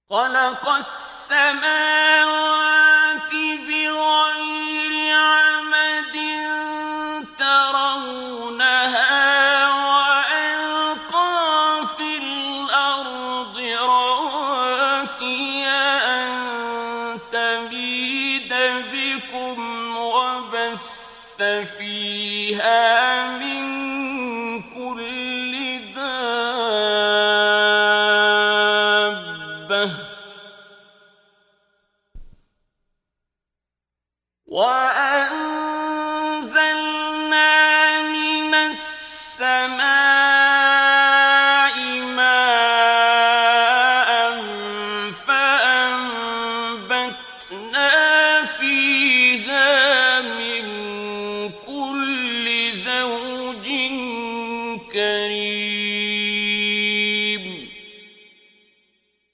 خلق السماوات بغير عمد ترونها وألقى في الأرض رواسي أن تميد بكم وبث فيها من كل دابة